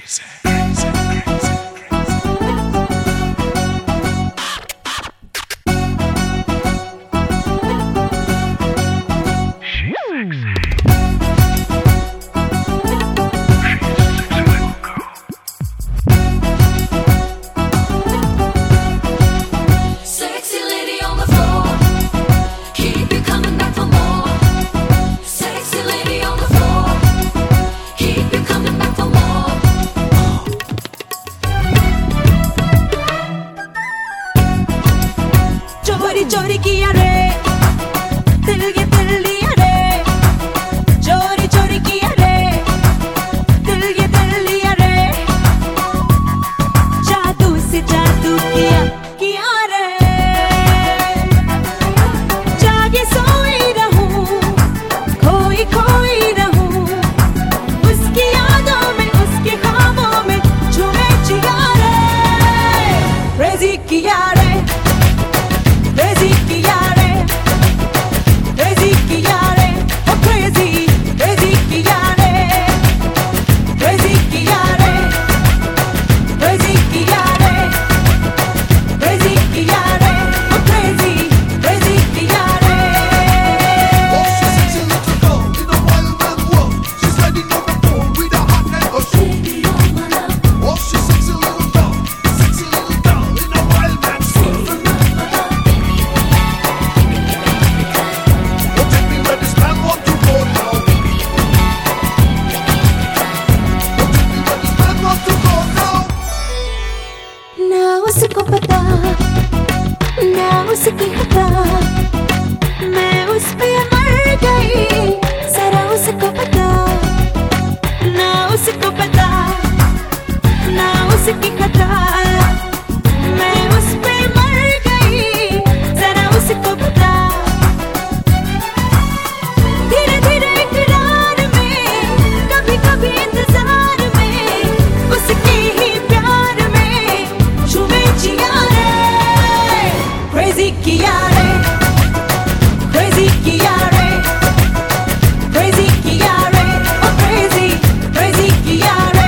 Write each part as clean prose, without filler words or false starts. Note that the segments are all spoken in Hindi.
चोरी किया रे दिल ये दिल लिया रे, चोरी चोरी किया रे दिल ये दिल लिया रे, जादू से जादू किया रे, जागे सोई रहूं खोई खोई रहूं उसकी यादों में उसके ख्वाबों में झूमे जिया रे, क्रेजी किया रे crazy किया रे, crazy किया रे, oh crazy, crazy किया रे, crazy किया रे, crazy किया रे, crazy किया रे, oh crazy, crazy किया रे. Oh, she's sexy little girl in a wild man world. She's riding on the pole with a hot and a shoe. Oh, she's sexy little girl in a wild man's world. उसको पता ना उसकी खता, मैं उस पे मर गई, जरा उसको पता ना उसको पता ना उसकी खता, मैं उस पे मर गई, जरा उसको पता, धीरे धीरे इकरार में कभी कभी इंतजार में उसके ही प्यार में झूमे जिया रे, crazy किया रे, crazy किया रे, crazy किया रे, oh crazy, crazy किया रे.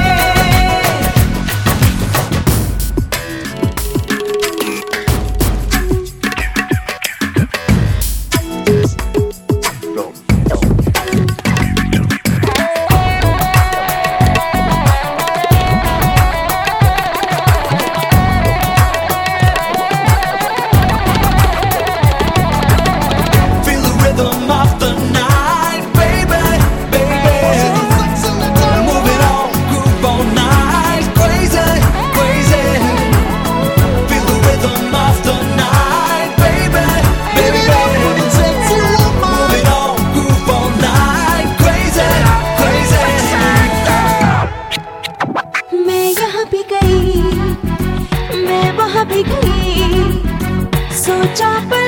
भी गई, सोचा पर